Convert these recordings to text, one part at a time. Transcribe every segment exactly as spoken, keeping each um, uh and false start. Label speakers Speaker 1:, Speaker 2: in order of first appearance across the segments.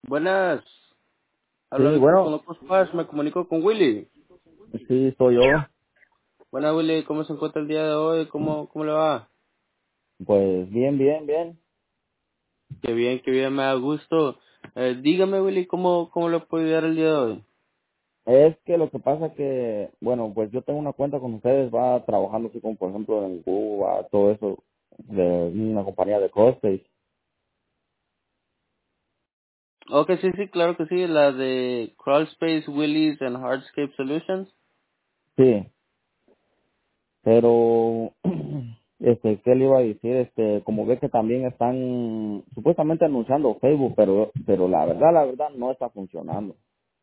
Speaker 1: Buenas, habla
Speaker 2: Sí,
Speaker 1: Víctor
Speaker 2: bueno,
Speaker 1: Colocos Paz, me comunico con Willy.
Speaker 2: sí, soy yo.
Speaker 1: Buenas Willy, ¿cómo se encuentra el día de hoy? ¿Cómo, cómo le va?
Speaker 2: Pues bien, bien, bien.
Speaker 1: Qué bien, qué bien, me da gusto. Eh, dígame Willy, ¿cómo, cómo le puedo ayudar el día de hoy?
Speaker 2: Es que lo que pasa que, bueno, pues yo tengo una cuenta con ustedes, va trabajando así como por ejemplo en Google, va todo eso de una compañía de costes.
Speaker 1: Ok, sí, sí, claro que sí, la de Crawlspace, Willys and Hardscape Solutions.
Speaker 2: Sí, pero, este, ¿qué le iba a decir? Este, como ve que también están supuestamente anunciando Facebook, pero, pero la verdad, la verdad no está funcionando.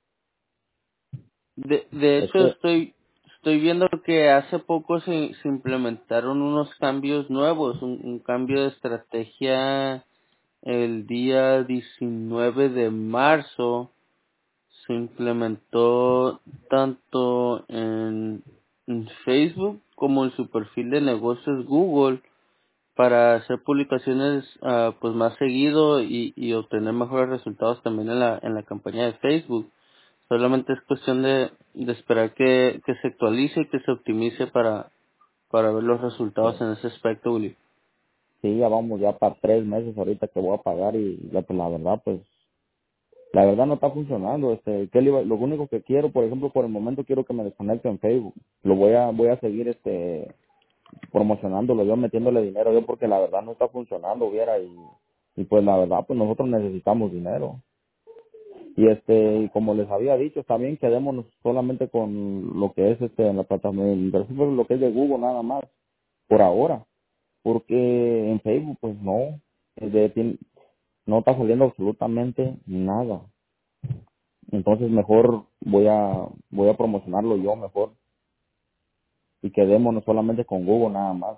Speaker 1: De, de
Speaker 2: Es
Speaker 1: hecho,
Speaker 2: que,
Speaker 1: estoy, estoy viendo que hace poco se, se implementaron unos cambios nuevos, un, un cambio de estrategia el día diecinueve de marzo. Se implementó tanto en, en Facebook como en su perfil de negocios Google para hacer publicaciones ah, pues más seguido y, y obtener mejores resultados también en la en la campaña de Facebook. Solamente es cuestión de, de esperar que, que se actualice y que se optimice para, para ver los resultados
Speaker 2: pues,
Speaker 1: en ese aspecto, Uli.
Speaker 2: sí, ya vamos ya para tres meses ahorita que voy a pagar y la, pues, la verdad, pues la verdad no está funcionando. Este, ¿qué le iba- lo único que quiero, por ejemplo, por el momento quiero que me desconecte en Facebook. Lo voy a, voy a seguir este promocionándolo yo, metiéndole dinero yo porque la verdad no está funcionando, viera, y, y pues la verdad, pues nosotros necesitamos dinero. Y este, y como les había dicho, está bien quedémonos solamente con lo que es este en la plataforma, en lo que es de Google nada más, por ahora, porque en Facebook pues no, eh, de- tien- no está saliendo absolutamente nada. Entonces mejor voy a voy a promocionarlo yo mejor y quedémonos solamente con Google nada más,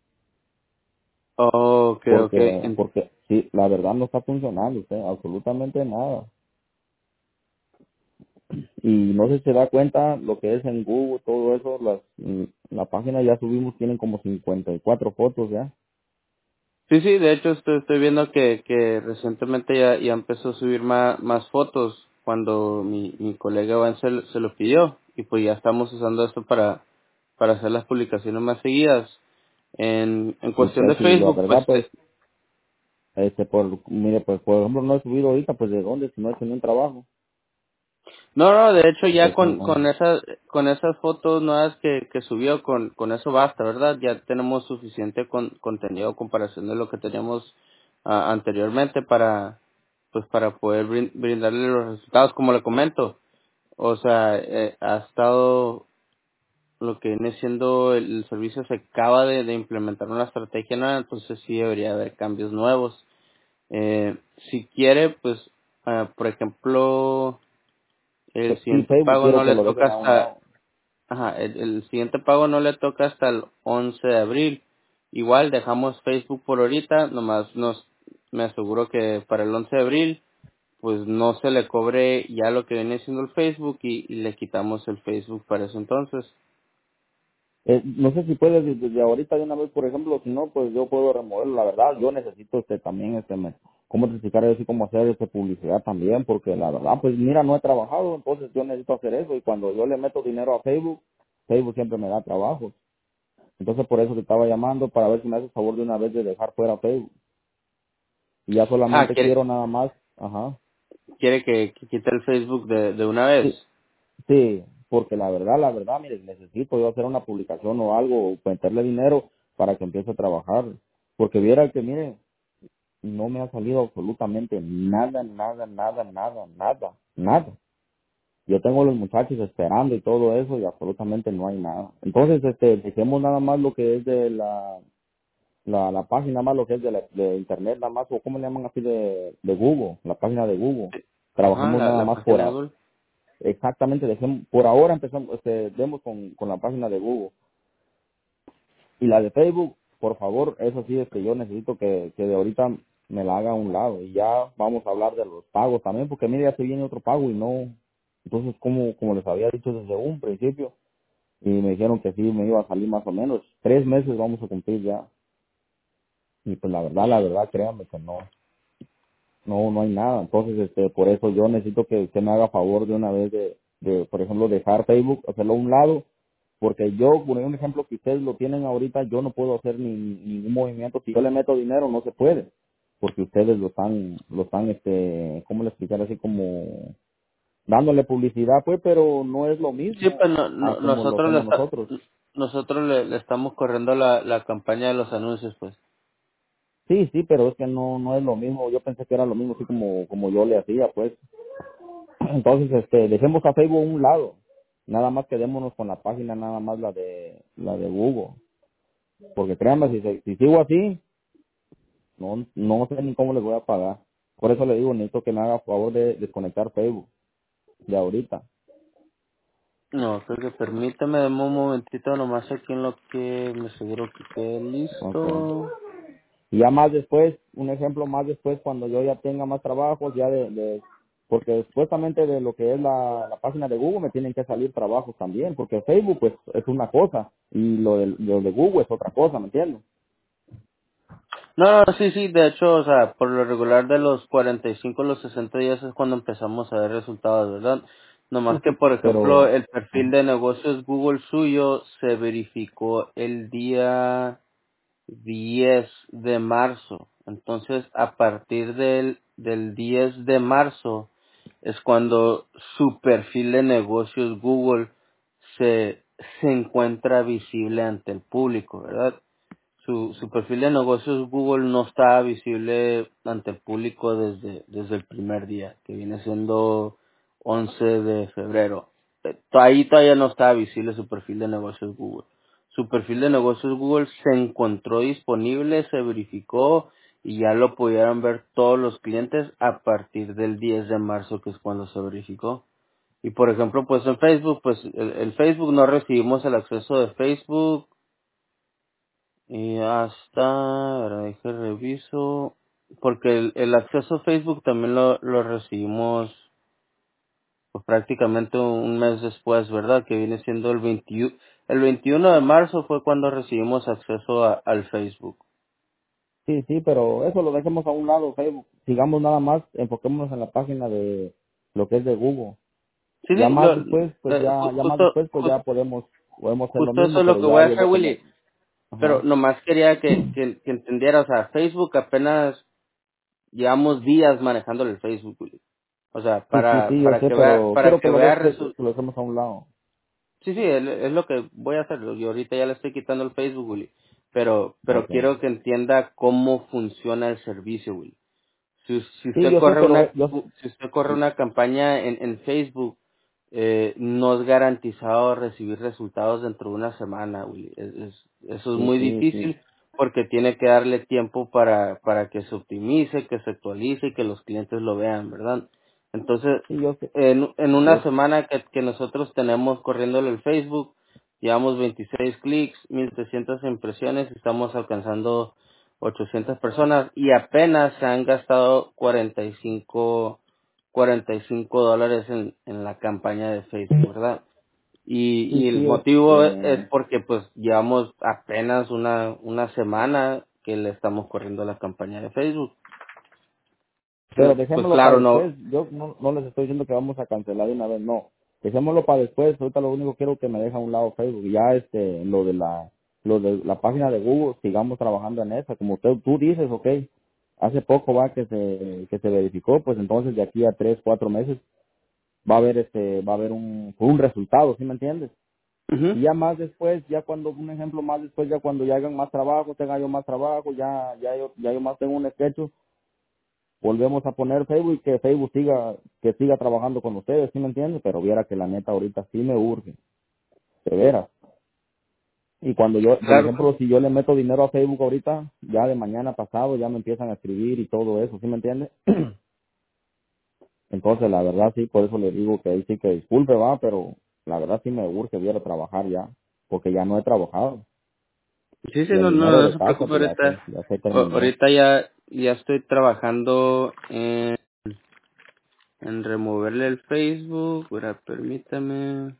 Speaker 1: Okay, okay.
Speaker 2: porque
Speaker 1: En-
Speaker 2: porque sí, la verdad no está funcionando usted absolutamente nada. Y no sé si se da cuenta lo que es en Google, todo eso, las mm, la página ya subimos, tienen como cincuenta y cuatro fotos ya.
Speaker 1: Sí, sí, de hecho estoy, estoy viendo que, que recientemente ya, ya empezó a subir más, más fotos cuando mi, mi colega Van se, se lo pidió y pues ya estamos usando esto para, para hacer las publicaciones más seguidas. En, en
Speaker 2: Y
Speaker 1: cuestión de
Speaker 2: pues sí, la
Speaker 1: Facebook, pues
Speaker 2: verdad pues,
Speaker 1: eh,
Speaker 2: este por mire pues por ejemplo no he subido ahorita, pues de dónde si no he hecho ni un trabajo.
Speaker 1: no, no, de hecho ya
Speaker 2: Pues
Speaker 1: con,
Speaker 2: no.
Speaker 1: con esas, con esas fotos nuevas que, que subió, con, con eso basta, ¿verdad? Ya tenemos suficiente con, contenido a comparación de lo que teníamos ah, anteriormente para, pues para poder brin- brindarle los resultados, como le comento. O sea, eh, ha estado lo que viene siendo el, el servicio, se acaba de, de implementar una estrategia nueva, entonces sí debería haber cambios nuevos. Eh, si quiere, pues, ah, por ejemplo, el
Speaker 2: Pues sí,
Speaker 1: siguiente
Speaker 2: Facebook
Speaker 1: pago
Speaker 2: quiero
Speaker 1: no
Speaker 2: que
Speaker 1: le
Speaker 2: lo
Speaker 1: toca
Speaker 2: dejen a un
Speaker 1: hasta,
Speaker 2: lado.
Speaker 1: ajá, el, el siguiente pago no le toca hasta el once de abril. Igual dejamos Facebook por ahorita, nomás nos, me aseguro que para el once de abril, pues no se le cobre ya lo que viene siendo el Facebook y, y le quitamos el Facebook para eso entonces.
Speaker 2: Eh, no sé si puedes desde desde ahorita de una vez, por ejemplo, si no, pues yo puedo removerlo. La verdad, yo necesito este también, este, me, cómo te explicaré así cómo hacer este publicidad también, porque la verdad, pues mira, no he trabajado, entonces yo necesito hacer eso y cuando yo le meto dinero a Facebook, Facebook siempre me da trabajo. Entonces por eso te estaba llamando para ver si me haces favor de una vez de dejar fuera Facebook. Y ya
Speaker 1: Ah,
Speaker 2: solamente
Speaker 1: quiere,
Speaker 2: quiero nada más, ajá.
Speaker 1: quiere que, que quite el Facebook de, de una vez.
Speaker 2: Sí, sí, porque la verdad, la verdad, mire, necesito yo hacer una publicación o algo, o meterle dinero para que empiece a trabajar. Porque viera que, mire, no me ha salido absolutamente nada, nada, nada, nada, nada, nada. Yo tengo a los muchachos esperando y todo eso y absolutamente no hay nada. Entonces, este, dejemos nada más lo que es de la, la, la página más, lo que es de, la, de internet nada más, o cómo le llaman así de, de Google, la página de Google.
Speaker 1: Ajá,
Speaker 2: Trabajemos
Speaker 1: la,
Speaker 2: nada
Speaker 1: la
Speaker 2: más por,
Speaker 1: página de
Speaker 2: a-
Speaker 1: Google.
Speaker 2: exactamente, dejemos, por ahora empezamos, este, demos con, con la página de Google. Y la de Facebook, por favor, eso sí es que yo necesito que, que de ahorita me la haga a un lado. Y ya vamos a hablar de los pagos también, porque mire, ya se viene otro pago y no. Entonces, como, como les había dicho desde un principio, y me dijeron que sí me iba a salir más o menos, tres meses vamos a cumplir ya. Y pues la verdad, la verdad, créanme que no. no, no hay nada. Entonces, este, por eso yo necesito que usted me haga favor de una vez de, de, por ejemplo, dejar Facebook, hacerlo a un lado, porque yo, por un ejemplo que ustedes lo tienen ahorita, yo no puedo hacer ni, ningún movimiento. Si yo le meto dinero, no se puede, porque ustedes lo están, lo están, este, ¿cómo le explicar? Así como dándole publicidad, pues, pero no es lo
Speaker 1: Sí,
Speaker 2: mismo
Speaker 1: pues no-
Speaker 2: a
Speaker 1: no-
Speaker 2: como lo
Speaker 1: nosotros le
Speaker 2: hacemos
Speaker 1: está-
Speaker 2: nosotros.
Speaker 1: nosotros le, le estamos corriendo la, la campaña de los anuncios, pues.
Speaker 2: Sí, sí, pero es que no, no es lo mismo. Yo pensé que era lo mismo, así como, como yo le hacía, pues. Entonces, este, dejemos a Facebook a un lado. Nada más quedémonos con la página, nada más la de, la de Google. Porque créanme, si, se- si sigo así, no, no sé ni cómo les voy a pagar. Por eso le digo, necesito que me haga favor de desconectar Facebook de ahorita.
Speaker 1: No, creo que permítame, dame un momentito nomás aquí en lo que me aseguro que quede
Speaker 2: Okay.
Speaker 1: listo.
Speaker 2: Y ya más después, un ejemplo más después, cuando yo ya tenga más trabajos, ya de, de porque supuestamente de lo que es la, la página de Google me tienen que salir trabajos también, porque Facebook pues es una cosa y lo de, lo de Google es otra cosa, ¿me entiendes?
Speaker 1: No, no, sí, sí, de hecho, o sea, por lo regular de los cuarenta y cinco a los sesenta días es cuando empezamos a ver resultados, ¿verdad?
Speaker 2: Sí,
Speaker 1: Nomás que,
Speaker 2: sí,
Speaker 1: por ejemplo,
Speaker 2: pero
Speaker 1: el perfil
Speaker 2: ajá.
Speaker 1: de negocios Google suyo se verificó el día diez de marzo. Entonces, a partir del, del diez de marzo es cuando su perfil de negocios Google se, se encuentra visible ante el público, ¿verdad? Su, su perfil de negocios Google no estaba visible ante el público desde, desde el primer día, que viene siendo once de febrero. Eh, Ahí todavía no estaba visible su perfil de negocios Google. Su perfil de negocios Google se encontró disponible, se verificó y ya lo pudieron ver todos los clientes a partir del diez de marzo, que es cuando se verificó. Y por ejemplo, pues en Facebook, pues el, el Facebook no recibimos el acceso de Facebook y hasta, ahora deje reviso, porque el, el acceso a Facebook también lo, lo recibimos pues, prácticamente un mes después, ¿verdad? Que viene siendo el veintiuno, el veintiuno de marzo fue cuando recibimos acceso a- al Facebook.
Speaker 2: Sí, sí, pero eso lo dejemos a un lado, Facebook. Sigamos nada más, enfoquémonos en la página de lo que es de Google.
Speaker 1: Sí,
Speaker 2: Ya
Speaker 1: sí,
Speaker 2: más
Speaker 1: lo,
Speaker 2: después, pues
Speaker 1: eh,
Speaker 2: ya,
Speaker 1: ju-
Speaker 2: ya más
Speaker 1: justo,
Speaker 2: después, pues
Speaker 1: jus-
Speaker 2: ya podemos, podemos hacer lo
Speaker 1: justo eso
Speaker 2: mismo,
Speaker 1: es lo
Speaker 2: pero
Speaker 1: que
Speaker 2: ya
Speaker 1: voy a
Speaker 2: yo
Speaker 1: hacer,
Speaker 2: voy como,
Speaker 1: Willy. Pero
Speaker 2: ajá.
Speaker 1: nomás quería que, que, que entendiera, o sea, Facebook apenas llevamos días manejándole el Facebook, Willy. O sea,
Speaker 2: Sí, sí,
Speaker 1: para,
Speaker 2: sí, yo
Speaker 1: para
Speaker 2: sé,
Speaker 1: que vea,
Speaker 2: pero
Speaker 1: para
Speaker 2: quiero
Speaker 1: que
Speaker 2: que lo,
Speaker 1: vea
Speaker 2: de,
Speaker 1: resu-
Speaker 2: que lo dejemos a un lado.
Speaker 1: Sí, sí, es, es lo que voy a hacer. Yo ahorita ya le estoy quitando el Facebook, Willy. Pero, pero
Speaker 2: Okay.
Speaker 1: quiero que entienda cómo funciona el servicio, Willy. Si, si
Speaker 2: Sí,
Speaker 1: usted
Speaker 2: yo sé,
Speaker 1: corre
Speaker 2: pero
Speaker 1: una,
Speaker 2: yo,
Speaker 1: si usted corre una campaña en, en Facebook, eh, no es garantizado recibir resultados dentro de una semana, Willy. Es, es- eso es
Speaker 2: sí,
Speaker 1: muy
Speaker 2: sí, sí,
Speaker 1: difícil porque tiene que darle tiempo para, para que se optimice, que se actualice y que los clientes lo vean, ¿verdad? Entonces,
Speaker 2: sí, yo sé,
Speaker 1: en, en una
Speaker 2: yo,
Speaker 1: semana que, que nosotros tenemos corriéndole el Facebook, llevamos veintiséis clics, mil trescientas impresiones, estamos alcanzando ochocientas personas y apenas se han gastado cuarenta y cinco cuarenta y cinco dólares en, en la campaña de Facebook, ¿verdad? Y,
Speaker 2: sí,
Speaker 1: y el
Speaker 2: sí,
Speaker 1: motivo es
Speaker 2: este,
Speaker 1: porque pues llevamos apenas una, una semana que le estamos corriendo la campaña de Facebook.
Speaker 2: pero
Speaker 1: Entonces, pues
Speaker 2: dejémoslo para
Speaker 1: claro, no.
Speaker 2: después. Yo no, no les estoy diciendo que vamos a cancelar de una vez, no. Dejémoslo para después. Ahorita lo único que quiero que me deje a un lado Facebook. Ya este, lo de la, lo de la página de Google, sigamos trabajando en esa. Como usted, tú dices, ok, hace poco va que se, que se verificó, pues entonces de aquí a tres, cuatro meses va a haber este, va a haber un, un resultado, ¿sí me entiendes?
Speaker 1: Ujú.
Speaker 2: Y ya más después, ya cuando, un ejemplo más después, ya cuando ya hagan más trabajo, tenga yo más trabajo, ya, ya yo, ya yo más tengo un sketch, volvemos a poner Facebook y que Facebook siga, que siga trabajando con ustedes, ¿sí me entiendes? Pero viera que la neta ahorita sí me urge, de veras. Y cuando yo, por
Speaker 1: Claro.
Speaker 2: ejemplo, si yo le meto dinero a Facebook ahorita, ya de mañana pasado ya me empiezan a escribir y todo eso, ¿sí me entiendes? Entonces, la verdad sí, por eso le digo que ahí sí que disculpe, va, pero la verdad sí me urge, viera trabajar ya, porque ya no he trabajado.
Speaker 1: Sí, sí,
Speaker 2: Y el
Speaker 1: no, no,
Speaker 2: dinero
Speaker 1: no
Speaker 2: de
Speaker 1: se
Speaker 2: casa,
Speaker 1: preocupe
Speaker 2: pues ya
Speaker 1: ahorita.
Speaker 2: se, ya se
Speaker 1: A-
Speaker 2: terminó.
Speaker 1: Ahorita ya, ya estoy trabajando en, en removerle el Facebook. Ahora, permítame.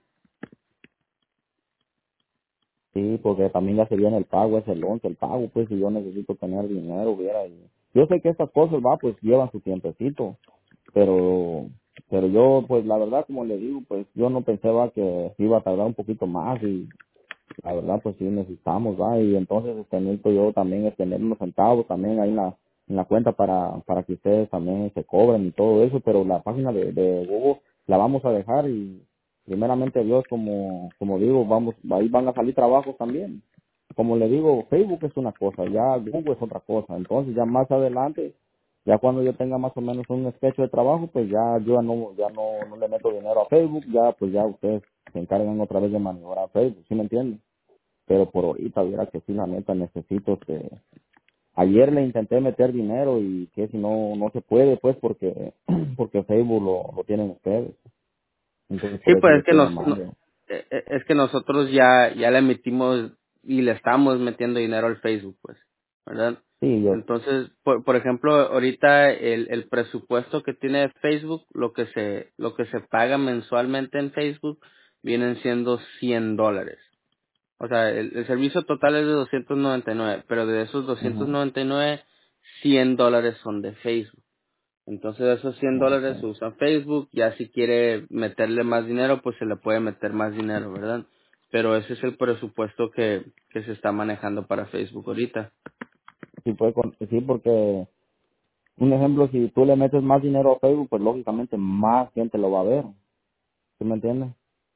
Speaker 2: Sí, porque también ya se viene el pago, es el once, el pago, pues, y yo necesito tener dinero, viera. yo sé que estas cosas, va, pues llevan su tiempecito, pero, pero yo, pues la verdad, como le digo, pues yo no pensaba que iba a tardar un poquito más y la verdad, pues sí necesitamos, va, y entonces este, necesito yo también es tener unos centavos también ahí en la, en la cuenta para, para que ustedes también se cobren y todo eso, pero la página de, de Google la vamos a dejar y primeramente Dios, como, como digo, vamos, ahí van a salir trabajos también. Como le digo, Facebook es una cosa, ya Google es otra cosa, entonces ya más adelante, ya cuando yo tenga más o menos un sketch de trabajo, pues ya yo no, ya no, no le meto dinero a Facebook, ya pues ya ustedes se encargan otra vez de maniobrar Facebook, ¿sí me entienden? Pero por ahorita, viera que sí, la neta, necesito que... Ayer le intenté meter dinero y que si no, no se puede, pues, porque porque Facebook lo, lo tienen ustedes. Entonces,
Speaker 1: Sí,
Speaker 2: por eso
Speaker 1: pues
Speaker 2: le
Speaker 1: es que
Speaker 2: estoy
Speaker 1: nos, no-
Speaker 2: llamando.
Speaker 1: eh, eh, es que nosotros ya, ya le metimos y le estamos metiendo dinero al Facebook, pues, ¿verdad?
Speaker 2: Sí, yo...
Speaker 1: Entonces, por, por ejemplo, ahorita el, el presupuesto que tiene Facebook, lo que se, lo que se paga mensualmente en Facebook, vienen siendo cien dólares. O sea, el, el servicio total es de doscientos noventa y nueve, pero de esos doscientos
Speaker 2: Ujú.
Speaker 1: noventa y nueve, cien dólares son de Facebook. Entonces esos cien dólares se
Speaker 2: Okay.
Speaker 1: usan Facebook, ya si quiere meterle más dinero, pues se le puede meter más dinero, ¿verdad? Pero ese es el presupuesto que, que se está manejando para Facebook ahorita.
Speaker 2: Sí, puede con- sí, porque, un ejemplo, si tú le metes más dinero a Facebook, pues lógicamente más gente lo va a ver. ¿Sí me entiendes?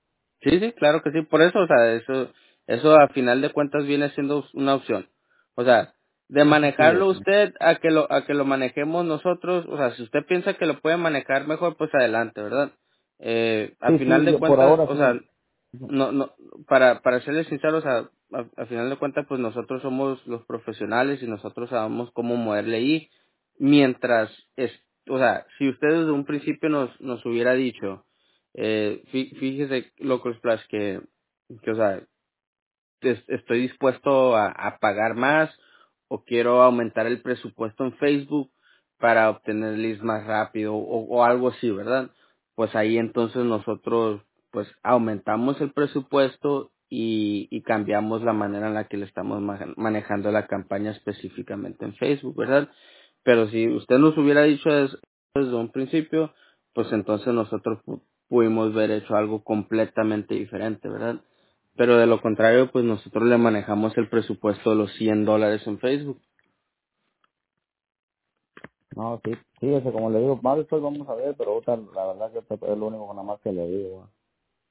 Speaker 1: Sí, sí, claro que sí, por eso, o sea, eso, eso a final de cuentas viene siendo una opción. O sea, de
Speaker 2: Sí, sí, sí.
Speaker 1: manejarlo
Speaker 2: Este.
Speaker 1: usted a que lo, a que lo manejemos nosotros, o sea, si usted piensa que lo puede manejar mejor, pues adelante, ¿verdad? Eh, a
Speaker 2: Sí,
Speaker 1: final
Speaker 2: sí,
Speaker 1: de
Speaker 2: yo por
Speaker 1: cuentas,
Speaker 2: ahora
Speaker 1: o
Speaker 2: sí.
Speaker 1: sea, no, no, para, para serles sinceros, a, a, a final de cuentas, pues nosotros somos los profesionales y nosotros sabemos cómo moverle ahí, mientras, es, o sea, si usted desde un principio nos, nos hubiera dicho, eh, fí- fíjese, Local Splash, que, que, o sea, es- estoy dispuesto a, a pagar más o quiero aumentar el presupuesto en Facebook para obtener leads más rápido o, o algo así, ¿verdad? Pues ahí entonces nosotros pues aumentamos el presupuesto y, y cambiamos la manera en la que le estamos ma- manejando la campaña específicamente en Facebook, ¿verdad? Pero si usted nos hubiera dicho eso desde un principio, pues entonces nosotros pu- pudimos haber hecho algo completamente diferente, ¿verdad? Pero de lo contrario, pues nosotros le manejamos el presupuesto de los cien dólares en Facebook.
Speaker 2: No, sí, sí, ese, como le digo, más después vamos a ver, pero ahorita la verdad que este es lo único nada más que le digo, ¿va?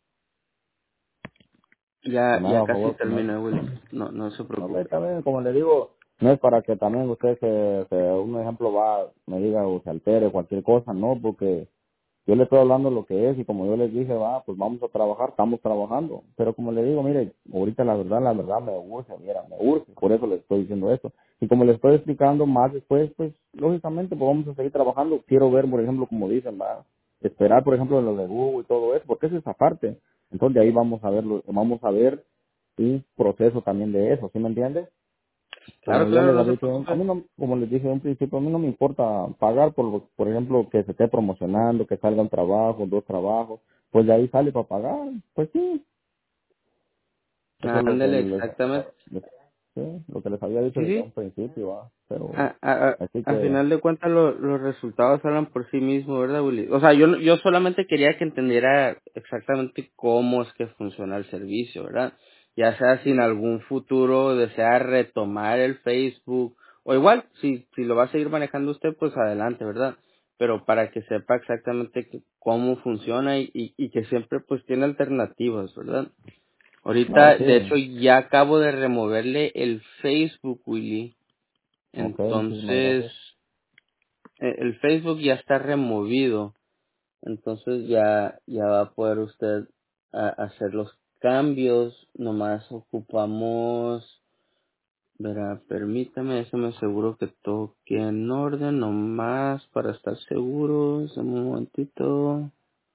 Speaker 2: Que
Speaker 1: Ya,
Speaker 2: me
Speaker 1: ya
Speaker 2: haga
Speaker 1: casi
Speaker 2: favor con eso.
Speaker 1: termino, Willy. No, no se
Speaker 2: No, ve,
Speaker 1: preocupe.
Speaker 2: también, como le digo, no es para que también usted se, se un ejemplo va, me diga o se altere cualquier cosa, no, porque yo le estoy hablando lo que es y como yo les dije, va, pues vamos a trabajar, estamos trabajando. Pero como le digo, mire, ahorita la verdad, la verdad me urge, mira, me urge, por eso le estoy diciendo esto. Y como le estoy explicando más después, pues lógicamente pues vamos a seguir trabajando. Quiero ver, por ejemplo, como dicen, va, esperar, por ejemplo, lo de Google y todo eso, porque eso es esa parte. Entonces de ahí vamos a ver, vamos a ver un proceso también de eso, ¿sí me entiendes?
Speaker 1: Claro,
Speaker 2: Como yo
Speaker 1: claro,
Speaker 2: les
Speaker 1: no
Speaker 2: había
Speaker 1: se
Speaker 2: dicho, a
Speaker 1: preocupe.
Speaker 2: mí no, como les dije en un principio, a mí no me importa pagar por, lo- por ejemplo, que se esté promocionando, que salga un trabajo, dos trabajos, pues de ahí sale para pagar, pues sí, eso es lo que
Speaker 1: Ándale,
Speaker 2: les,
Speaker 1: exactamente.
Speaker 2: les- sí, lo que les había dicho
Speaker 1: Sí,
Speaker 2: desde
Speaker 1: sí.
Speaker 2: un principio, ¿va? Pero,
Speaker 1: A, a, a
Speaker 2: así
Speaker 1: a
Speaker 2: que,
Speaker 1: final de cuentas lo- los resultados hablan por sí mismos, ¿verdad, Willy? O sea, yo, no- yo solamente quería que entendiera exactamente cómo es que funciona el servicio, ¿verdad? Ya sea si en algún futuro desea retomar el Facebook, o igual, si, si lo va a seguir manejando usted, pues adelante, ¿verdad? Pero para que sepa exactamente que- cómo funciona y, y, y que siempre pues tiene alternativas, ¿verdad?
Speaker 2: no,
Speaker 1: Ahorita, de
Speaker 2: sí,
Speaker 1: hecho, ya acabo de removerle el Facebook, Willy.
Speaker 2: ok, muchísimas
Speaker 1: Entonces,
Speaker 2: gracias.
Speaker 1: eh, el Facebook ya está removido. Entonces ya, ya va a poder usted a- hacer los cambios. Nomás ocupamos, verá, permítame, déjeme seguro que todo quede en orden, nomás para estar seguros. Dame un momentito.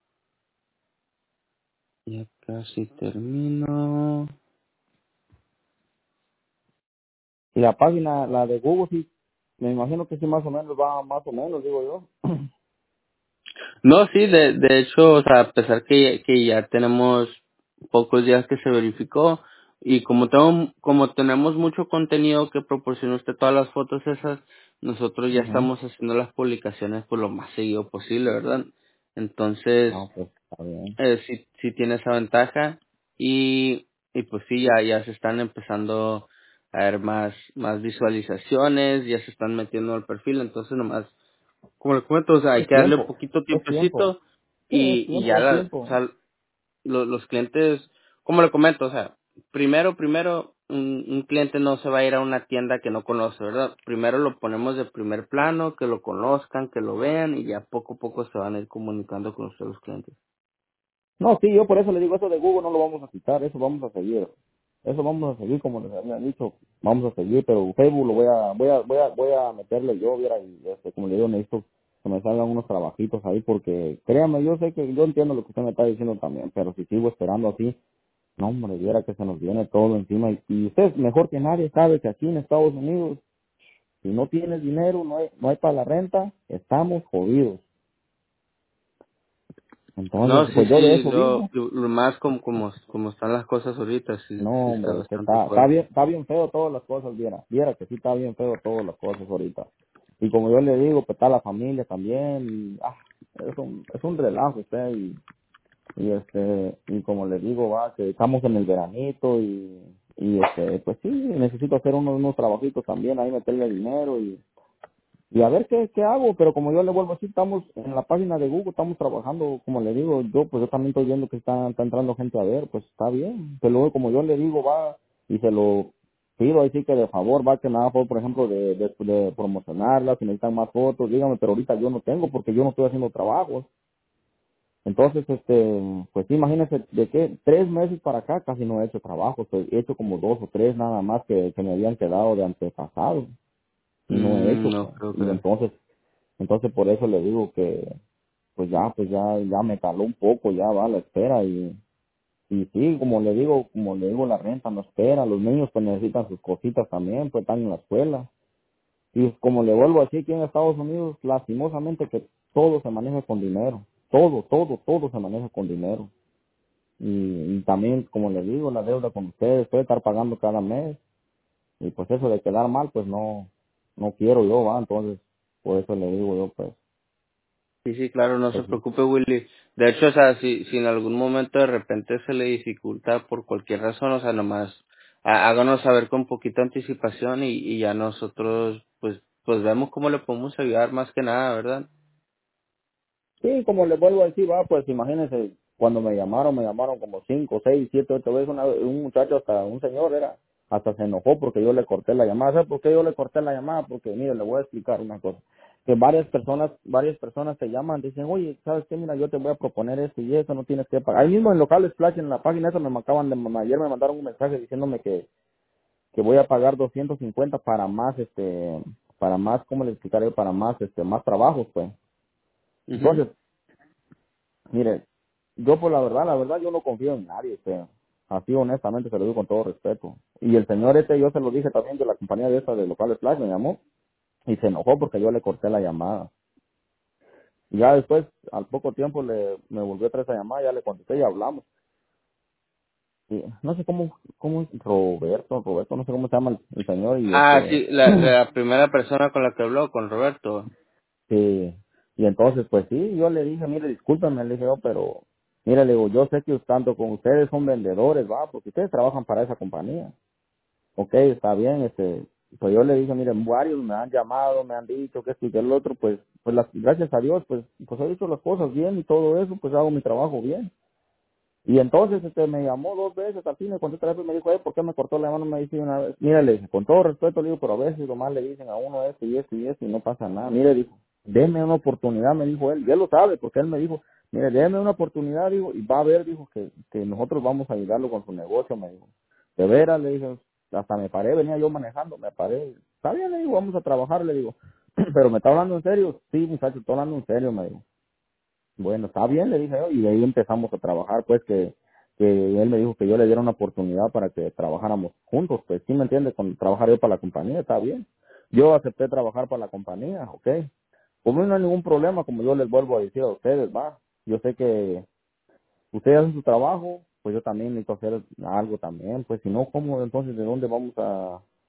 Speaker 1: Ya casi termino.
Speaker 2: Y la página, la de Google, sí, me imagino que sí más o menos va más o menos, digo yo.
Speaker 1: No, sí, de, de hecho, o sea, a pesar que, que ya tenemos pocos días que se verificó y como tengo, como tenemos mucho contenido que proporciona usted todas las fotos esas, nosotros ya
Speaker 2: Ujú.
Speaker 1: estamos haciendo las publicaciones por lo más seguido posible, ¿verdad? Entonces,
Speaker 2: Ah, pues está bien.
Speaker 1: eh, sí, sí tiene esa ventaja y, y pues sí, ya, ya se están empezando a ver más, más visualizaciones, ya se están metiendo al perfil, entonces nomás, como les comento, o sea, hay
Speaker 2: Es
Speaker 1: que darle un
Speaker 2: tiempo,
Speaker 1: poquito
Speaker 2: es tiempo.
Speaker 1: tiempecito
Speaker 2: Sí, es
Speaker 1: y, y ya
Speaker 2: tiempo, es
Speaker 1: la, o
Speaker 2: tiempo.
Speaker 1: sea, lo- los clientes, como le comento, o sea, primero, primero, un, un cliente no se va a ir a una tienda que no conoce, ¿verdad? Primero lo ponemos de primer plano, que lo conozcan, que lo vean y ya poco a poco se van a ir comunicando con ustedes los clientes.
Speaker 2: No, sí, yo por eso le digo, eso de Google no lo vamos a quitar, eso vamos a seguir. Eso vamos a seguir, como les había dicho, vamos a seguir, pero Facebook lo voy a, voy a, voy a, voy a meterle yo, viera, y este, como le digo, necesito que me salgan unos trabajitos ahí, porque créame, yo sé que, yo entiendo lo que usted me está diciendo también, pero si sigo esperando así, no, hombre, viera que se nos viene todo encima, y, y usted mejor que nadie sabe que aquí en Estados Unidos, si no tienes dinero, no hay, no hay para la renta, estamos jodidos.
Speaker 1: No,
Speaker 2: Entonces,
Speaker 1: sí,
Speaker 2: pues yo de
Speaker 1: sí,
Speaker 2: eso
Speaker 1: lo,
Speaker 2: vivo.
Speaker 1: lo, lo más como, como, como están las cosas ahorita, sí, sí
Speaker 2: No,
Speaker 1: está
Speaker 2: hombre, que
Speaker 1: bastante
Speaker 2: está, está bien,
Speaker 1: fuerte.
Speaker 2: está bien feo todas las cosas, viera, viera que sí está bien feo todas las cosas ahorita. Y como yo le digo, pues está la familia también, y, ah, es un, es un relajo usted, y, y este, y como le digo, va, que estamos en el veranito, y, y este, pues sí, necesito hacer unos, unos trabajitos también, ahí meterle dinero, y, y a ver qué, qué hago, pero como yo le vuelvo a decir, estamos en la página de Google, estamos trabajando, como le digo, yo pues yo también estoy viendo que está, está entrando gente a ver, pues está bien, pero luego como yo le digo, va, y se lo pido así que de favor, va, que nada, por por ejemplo, de, de, de promocionarla, si necesitan más fotos, dígame, pero ahorita yo no tengo porque yo no estoy haciendo trabajos. Entonces, este, pues sí, imagínense, de qué, tres meses para acá casi no he hecho trabajo, pues he hecho como dos o tres nada más que, que me habían quedado de antepasado y no he
Speaker 1: Mm,
Speaker 2: hecho,
Speaker 1: no
Speaker 2: pues,
Speaker 1: creo
Speaker 2: y
Speaker 1: que...
Speaker 2: entonces entonces por eso le digo que pues ya, pues ya, ya me caló un poco, ya va a la espera y, y sí, como le digo, como le digo, la renta no espera, los niños pues necesitan sus cositas también, pues están en la escuela. Y como le vuelvo a decir, aquí en Estados Unidos, lastimosamente que todo se maneja con dinero, todo, todo, todo se maneja con dinero. Y, y también, como le digo, la deuda con ustedes, puede estar pagando cada mes, y pues eso de quedar mal, pues no, no quiero yo, va, entonces, por eso le digo yo, pues,
Speaker 1: Sí, sí, claro, no se
Speaker 2: pues
Speaker 1: preocupe, Willy. De hecho, o sea, si, si en algún momento de repente se le dificulta por cualquier razón, o sea, nomás há- háganos saber con poquita anticipación y, y ya nosotros, pues, pues vemos cómo le podemos ayudar más que nada, ¿verdad?
Speaker 2: sí, como les vuelvo a decir, va, pues imagínense, cuando me llamaron, me llamaron como cinco, seis, siete, ocho veces, una, un muchacho, hasta un señor era, hasta se enojó porque yo le corté la llamada. ¿Sabe por qué yo le corté la llamada? Porque, mire, le voy a explicar una cosa. Que varias personas, varias personas te llaman, dicen, oye, ¿sabes qué? Mira, yo te voy a proponer esto y eso, no tienes que pagar. Ahí mismo en locales Flash, en la página esa, me acaban de, ayer me mandaron un mensaje diciéndome que, que voy a pagar doscientos cincuenta para más, este, para más, ¿cómo le explicaré? Para más, este, más trabajos, pues.
Speaker 1: Mhm.
Speaker 2: Entonces, mire, yo por la verdad, la verdad yo no confío en nadie, o sea, así honestamente se lo digo con todo respeto. Y el señor este, yo se lo dije también de la compañía de esta de locales Flash, me llamó y se enojó porque yo le corté la llamada. Y ya después, al poco tiempo, le me volvió a traer esa llamada, ya le contesté y hablamos. Y no sé cómo, cómo es Roberto, Roberto, no sé cómo se llama el, el señor y
Speaker 1: Ah,
Speaker 2: este,
Speaker 1: sí, la, la primera persona con la que habló, con Roberto.
Speaker 2: sí, y entonces pues sí, yo le dije, mire, discúlpeme, le dije yo, pero mire, le digo, yo sé que tanto con ustedes son vendedores, va, porque ustedes trabajan para esa compañía. Ok, está bien, este, pues yo le dije, miren, varios me han llamado, me han dicho que esto y que el otro, pues, pues las, gracias a Dios, pues, pues he hecho las cosas bien y todo eso, pues hago mi trabajo bien. Y entonces este me llamó dos veces al fin, me contestó y me dijo, eh, ¿por qué me cortó la mano? Me dice una vez, mira, le dije, con todo respeto, le digo, pero a veces nomás le dicen a uno esto y esto y esto y no pasa nada. Mire, dijo, deme una oportunidad, me dijo él, y él lo sabe, porque él me dijo, mire, deme una oportunidad, dijo, y va a ver, dijo, que, que nosotros vamos a ayudarlo con su negocio, me dijo. De veras, le dije, hasta me paré, venía yo manejando, me paré, está bien, le digo, vamos a trabajar, le digo, pero me está hablando en serio, sí, muchacho, estoy hablando en serio, me dijo. Bueno, está bien, le dije yo, y de ahí empezamos a trabajar, pues que, que él me dijo que yo le diera una oportunidad para que trabajáramos juntos, pues sí me entiende, con trabajar yo para la compañía, está bien. Yo acepté trabajar para la compañía, ok. Como no hay ningún problema, como yo les vuelvo a decir a ustedes, va. Yo sé que ustedes hacen su trabajo, pues yo también necesito hacer algo también, pues si no, ¿cómo entonces de dónde vamos a,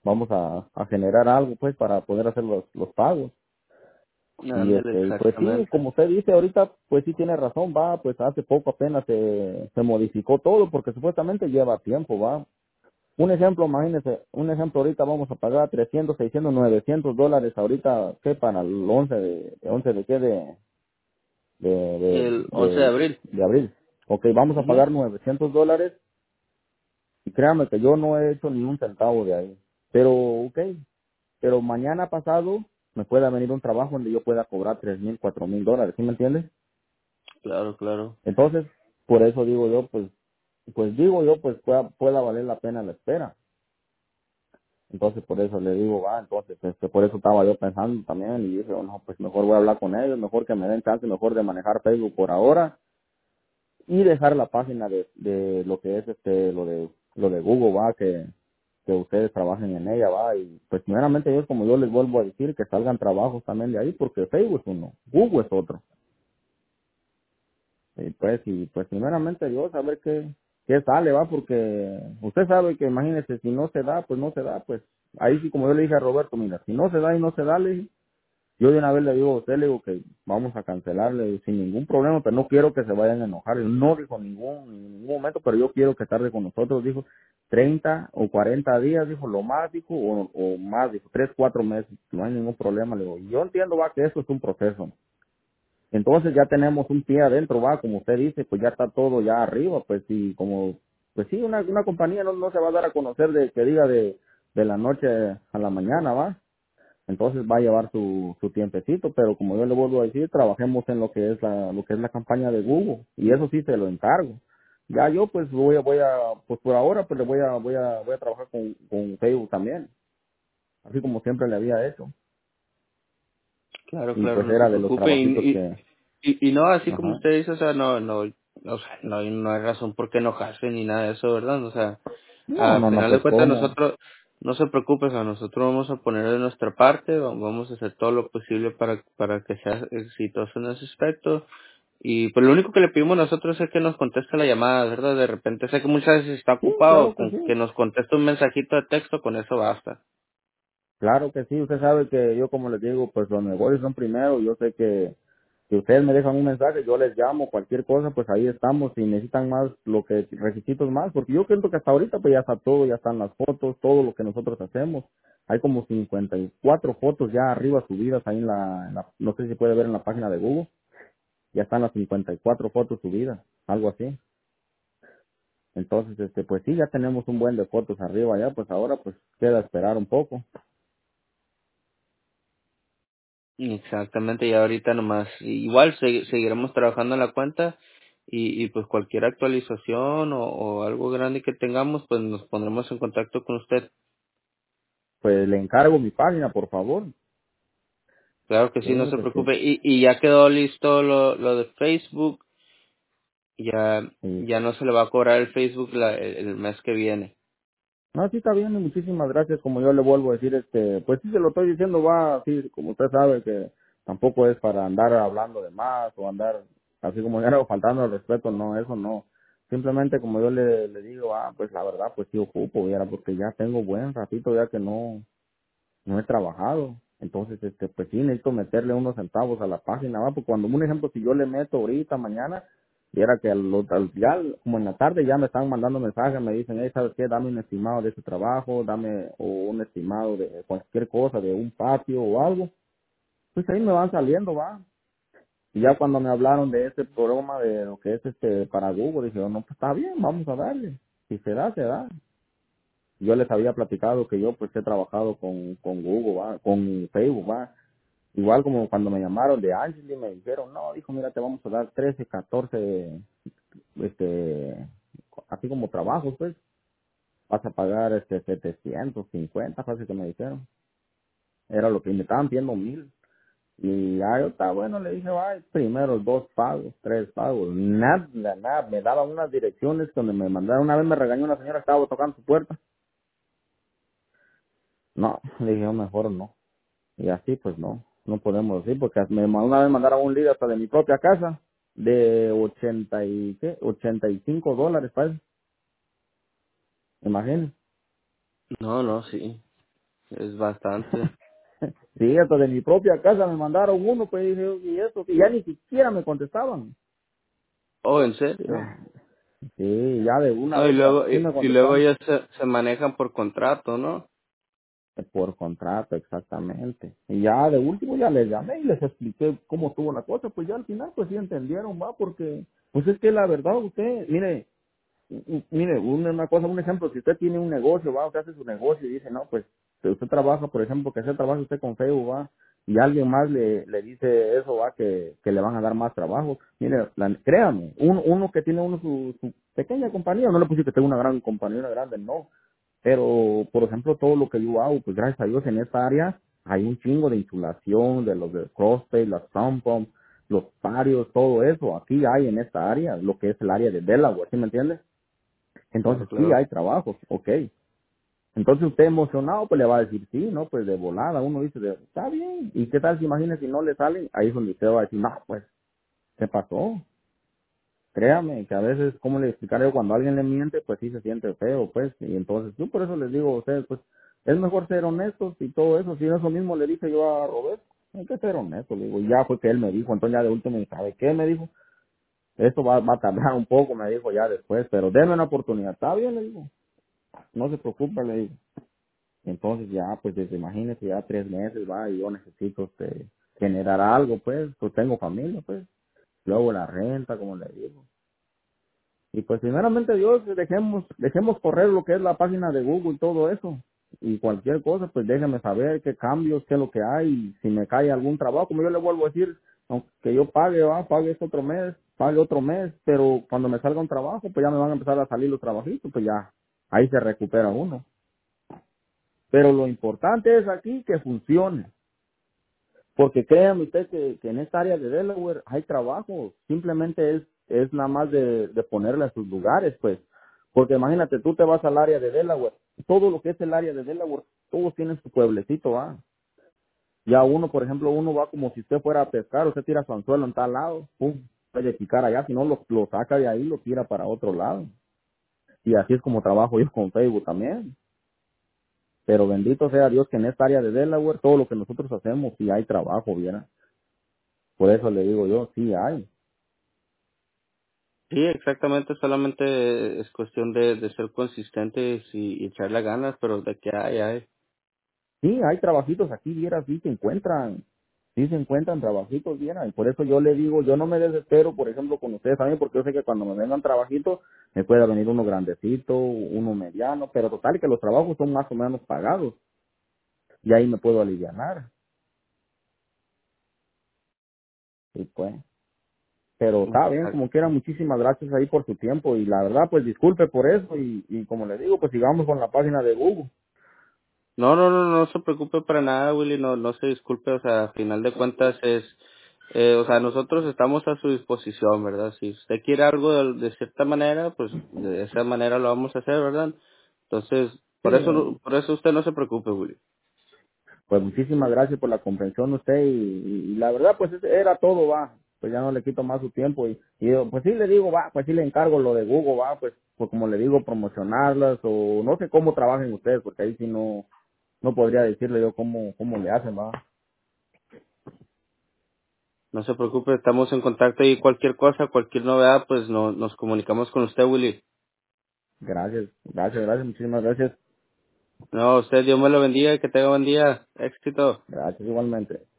Speaker 2: vamos a, a generar algo pues para poder hacer los, los pagos. Y
Speaker 1: Ándale,
Speaker 2: este, y pues sí,
Speaker 1: exactamente.
Speaker 2: como usted dice ahorita, pues sí tiene razón, va, pues hace poco apenas se, se modificó todo porque supuestamente lleva tiempo, va. Un ejemplo, imagínese, un ejemplo ahorita vamos a pagar trescientos seiscientos novecientos dólares ahorita, ¿qué? Para el once de, once de qué, de, de, de,
Speaker 1: El once de
Speaker 2: de,
Speaker 1: abril.
Speaker 2: de abril. Ok, vamos a
Speaker 1: Ujú.
Speaker 2: pagar novecientos dólares y créame que yo no he hecho ni un centavo de ahí. Pero, ok, pero mañana pasado me pueda venir un trabajo donde yo pueda cobrar tres mil, cuatro mil dólares, ¿sí me entiendes?
Speaker 1: Claro, claro.
Speaker 2: Entonces, por eso digo yo, pues, pues digo yo, pues pueda, pueda valer la pena la espera. Entonces, por eso le digo, va, entonces, este, por eso estaba yo pensando también y dije, oh, no, pues mejor voy a hablar con ellos, mejor que me den chance, mejor de manejar Facebook por ahora y dejar la página de, de lo que es este, lo de, lo de Google, va, que, que ustedes trabajen en ella, va, y pues primeramente yo, como yo les vuelvo a decir, que salgan trabajos también de ahí, porque Facebook es uno, Google es otro. Y pues, y pues primeramente Dios, a ver qué, qué sale, va, porque usted sabe que imagínese, si no se da, pues no se da, pues ahí sí, como yo le dije a Roberto, mira, si no se da y no se da, le dije, yo de una vez le digo a usted, le digo que vamos a cancelarle sin ningún problema, pero no quiero que se vayan a enojar. Él no dijo ningún, en ningún momento, pero yo quiero que tarde con nosotros, dijo, treinta o cuarenta días, dijo, lo más, dijo, o, o más, dijo, tres, cuatro meses, no hay ningún problema, le digo, yo entiendo, va, que eso es un proceso. Entonces ya tenemos un pie adentro, va, como usted dice, pues ya está todo ya arriba, pues sí, como, pues sí, una, una compañía no, no se va a dar a conocer de que diga de, de la noche a la mañana, va. Entonces va a llevar su, su tiempecito, pero como yo le vuelvo a decir, trabajemos en lo que es la, lo que es la campaña de Google, y eso sí se lo encargo. Ya yo pues voy a, voy a, pues por ahora pues le voy a, voy a, voy a trabajar con, con Facebook también, así como siempre le había hecho.
Speaker 1: Claro,
Speaker 2: Y
Speaker 1: claro,
Speaker 2: pues
Speaker 1: no se
Speaker 2: era de los
Speaker 1: preocupe.
Speaker 2: trabajitos
Speaker 1: Y, y,
Speaker 2: que,
Speaker 1: y, y no, así como
Speaker 2: ajá.
Speaker 1: usted dice, o sea, no, no, o sea, no, hay- no hay razón por qué enojarse ni nada de eso, ¿verdad? O sea,
Speaker 2: No,
Speaker 1: a
Speaker 2: no, no,
Speaker 1: final de
Speaker 2: pues
Speaker 1: cuentas
Speaker 2: cómo.
Speaker 1: nosotros, no se preocupe, o sea, nosotros vamos a poner de nuestra parte, va- vamos a hacer todo lo posible para, para que sea exitoso en ese aspecto. Y pues lo único que le pedimos nosotros es que nos conteste la llamada, ¿verdad? De repente sé que muchas veces está
Speaker 2: Sí,
Speaker 1: ocupado,
Speaker 2: claro que
Speaker 1: con
Speaker 2: sí.
Speaker 1: que nos conteste un mensajito de texto, con eso basta.
Speaker 2: Claro que sí, usted sabe que yo como les digo, pues los negocios son primero, yo sé que si ustedes me dejan un mensaje, yo les llamo, cualquier cosa, pues ahí estamos, si necesitan más, lo que requisitos más, porque yo creo que hasta ahorita pues ya está todo, ya están las fotos, todo lo que nosotros hacemos. Hay como cincuenta y cuatro fotos ya arriba subidas ahí en la, en la- no sé si puede ver en la página de Google, ya están las cincuenta y cuatro fotos subidas, algo así. Entonces, este, pues sí, ya tenemos un buen de fotos arriba ya, pues ahora pues queda esperar un poco.
Speaker 1: Exactamente, y ahorita nomás, igual se- seguiremos trabajando en la cuenta y, y pues cualquier actualización o, o algo grande que tengamos, pues nos pondremos en contacto con usted.
Speaker 2: Pues le encargo mi página, por favor.
Speaker 1: Claro que sí, no
Speaker 2: Sí,
Speaker 1: se
Speaker 2: pues sí.
Speaker 1: preocupe. Y, y ya quedó listo lo, lo de Facebook, ya,
Speaker 2: Y,
Speaker 1: ya no se le va a cobrar el Facebook la- el, el mes que viene.
Speaker 2: no, sí está bien, y muchísimas gracias. Como yo le vuelvo a decir, este, pues sí se lo estoy diciendo, va así, como usted sabe que tampoco es para andar hablando de más o andar así como ya faltando al respeto, no, eso no. Simplemente como yo le, le digo, ah, pues la verdad, pues sí ocupo, viera, porque ya tengo buen ratito ya que no, no he trabajado. Entonces, este, pues sí, necesito meterle unos centavos a la página, va, porque cuando, un ejemplo, si yo le meto ahorita, mañana, y era que al, al- ya, como en la tarde ya me están mandando mensajes, me dicen, hey, ¿sabes qué? Dame un estimado de ese trabajo, dame, o un estimado de cualquier cosa, de un patio o algo. Pues ahí me van saliendo, va. Y ya cuando me hablaron de este programa de lo que es este para Google, dije, oh, no, pues está bien, vamos a darle. Si se da, se da. Yo les había platicado que yo pues he trabajado con, con Google, va, con Facebook, va. Igual como cuando me llamaron de Angeli, me dijeron, no, dijo, mira, te vamos a dar trece catorce este, así como trabajos, pues, vas a pagar este setecientos cincuenta casi que me dijeron. Era lo que me estaban pidiendo mil. Y ya yo estaba bueno, le dije, va, primero dos pagos, tres pagos, nada, nada, me daban unas direcciones donde me mandaron, una vez me regañó una señora que estaba tocando su puerta. No, le dije, yo mejor no. Y así pues no, no podemos decir, porque me ma- una vez mandaron un líder hasta de mi propia casa, de ochenta y, ¿qué? ochenta y cinco dólares, pues, imagínense.
Speaker 1: No, no, sí. es bastante.
Speaker 2: Sí, hasta de mi propia casa me mandaron uno, pues dije, yo, y eso, que ya ni siquiera me contestaban.
Speaker 1: Oh, ¿en serio?
Speaker 2: Sí, ya de una
Speaker 1: No, y
Speaker 2: vez me,
Speaker 1: luego,
Speaker 2: sí
Speaker 1: y,
Speaker 2: me
Speaker 1: y luego
Speaker 2: contestaron.
Speaker 1: ellos se, se manejan por contrato, ¿no?
Speaker 2: Por contrato, exactamente. Y ya de último ya les llamé y les expliqué cómo estuvo la cosa, pues ya al final pues sí entendieron, va, porque pues es que la verdad usted, mire, m- mire, una, una cosa, un ejemplo, si usted tiene un negocio, va, usted hace su negocio y dice, no, pues si usted trabaja, por ejemplo, que se trabaja usted con Facebook, va, y alguien más le, le dice eso, va, que, que le van a dar más trabajo. Mire, la- créame, un, uno que tiene uno su, su pequeña compañía, no le puse que tenga una gran compañía, una grande, no, pero, por ejemplo, todo lo que yo hago, pues gracias a Dios en esta área hay un chingo de insulación, de los de crossfade, las sound pumps, los parios, todo eso. Aquí hay en esta área, lo que es el área de Delaware, ¿sí me entiendes?
Speaker 1: Claro,
Speaker 2: Entonces sí
Speaker 1: claro.
Speaker 2: hay trabajos, ok. Entonces usted emocionado, pues le va a decir sí, ¿no? Pues de volada, uno dice, de, está bien. ¿Y qué tal si imagina si no le sale? Ahí es donde usted va a decir, no, pues, ¿qué pasó? Créame que a veces, ¿cómo le explicaré? Cuando alguien le miente, pues sí se siente feo, pues. Y entonces, yo por eso les digo a ustedes, pues, es mejor ser honestos y todo eso. Si eso mismo le dije yo a Robert, hay que ser honesto, le digo. Y ya fue que él me dijo, entonces ya de último, ¿sabe qué? Me dijo, esto va, va a tardar un poco, me dijo ya después, pero denme una oportunidad. Está bien, le digo, no se preocupe, le digo. Entonces ya, pues, desde, imagínese, ya tres meses, va, y yo necesito, este, generar algo, pues, pues tengo familia, pues. Luego la renta, como le digo. Y pues primeramente Dios, dejemos, dejemos correr lo que es la página de Google y todo eso. Y cualquier cosa, pues déjeme saber qué cambios, qué es lo que hay, y si me cae algún trabajo, como yo le vuelvo a decir, aunque yo pague, va, pague este otro mes, pague otro mes, pero cuando me salga un trabajo, pues ya me van a empezar a salir los trabajitos, pues ya, ahí se recupera uno. Pero lo importante es aquí que funcione. Porque créanme usted que, que en esta área de Delaware hay trabajo, simplemente es, es nada más de, de ponerla en sus lugares, pues. Porque imagínate, tú te vas al área de Delaware, todo lo que es el área de Delaware, todos tienen su pueblecito, va. Ya uno, por ejemplo, uno va como si usted fuera a pescar, usted tira su anzuelo en tal lado, pum, puede picar allá, si no lo, lo saca de ahí, lo tira para otro lado. Y así es como trabajo yo con Facebook también. Pero bendito sea Dios que en esta área de Delaware, todo lo que nosotros hacemos, sí hay trabajo, ¿viera? Por eso le digo yo, sí hay.
Speaker 1: Sí, exactamente, solamente es cuestión de, de ser consistentes y, y echarle ganas, pero de que hay, hay.
Speaker 2: Sí, hay trabajitos aquí, viera, sí se encuentran, sí se encuentran trabajitos, viera, y por eso yo le digo, yo no me desespero, por ejemplo, con ustedes también, porque yo sé que cuando me vengan trabajitos, me puede venir uno grandecito, uno mediano, pero total que los trabajos son más o menos pagados, y ahí me puedo alivianar, y pues, pero está bien,
Speaker 1: Exacto.
Speaker 2: como quiera, muchísimas gracias ahí por su tiempo, y la verdad, pues disculpe por eso, y, y como le digo, pues sigamos con la página de Google.
Speaker 1: No, no, no, no se preocupe para nada, Willy, no, no se disculpe, o sea, a final de cuentas es, eh, o sea, nosotros estamos a su disposición, ¿verdad? Si usted quiere algo de, de cierta manera, pues de esa manera lo vamos a hacer, ¿verdad? Entonces, por eso,
Speaker 2: Sí,
Speaker 1: no- por eso usted no se preocupe, Willy.
Speaker 2: pues muchísimas gracias por la comprensión de usted y, y- y la verdad pues ese era todo, va, pues ya no le quito más su tiempo y, y yo, pues sí le digo, va, pues sí le encargo lo de Google, va, pues, pues como le digo, promocionarlas o no sé cómo trabajen ustedes porque ahí sí no, no podría decirle yo cómo, cómo le hacen, va.
Speaker 1: No se preocupe, estamos en contacto y cualquier cosa, cualquier novedad, pues no, nos comunicamos con usted, Willy.
Speaker 2: Gracias, gracias, gracias, muchísimas gracias,
Speaker 1: No, usted, Dios me lo bendiga y que tenga buen día. Éxito.
Speaker 2: gracias igualmente.